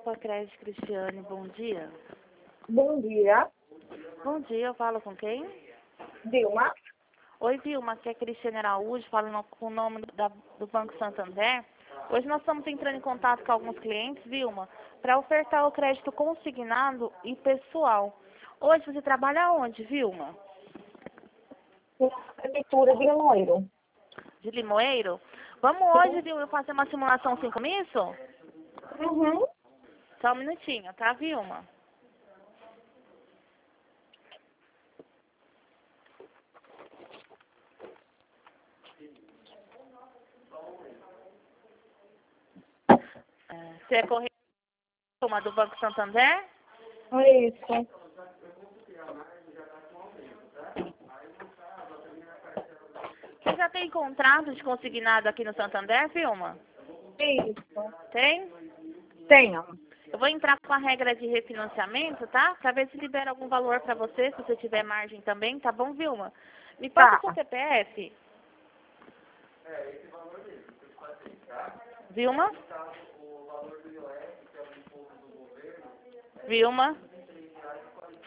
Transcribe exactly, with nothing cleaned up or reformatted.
com a Crédito Cristiane, bom dia. Bom dia, Bom dia, eu falo com quem? Dilma. Oi, Vilma, aqui é Cristiane Araújo, falo no- com o nome da- do Banco Santander. Hoje nós estamos entrando em contato com alguns clientes, Vilma, para ofertar o crédito consignado e pessoal. Hoje você trabalha onde, Vilma? Na prefeitura de Limoeiro. De Limoeiro? Vamos hoje, Vilma, fazer uma simulação sem compromisso? Uhum. Só um minutinho, tá, Vilma? É, Você é corretora Vilma, do Banco Santander? Isso. Você já tem contrato de consignado aqui no Santander, Vilma? Isso. Tem? Tenho. Eu vou entrar com a regra de refinanciamento, tá? Pra ver se libera algum valor pra você, se você tiver margem também, tá bom, Vilma? Me passa Tá. o seu C P F. Vilma? Vilma?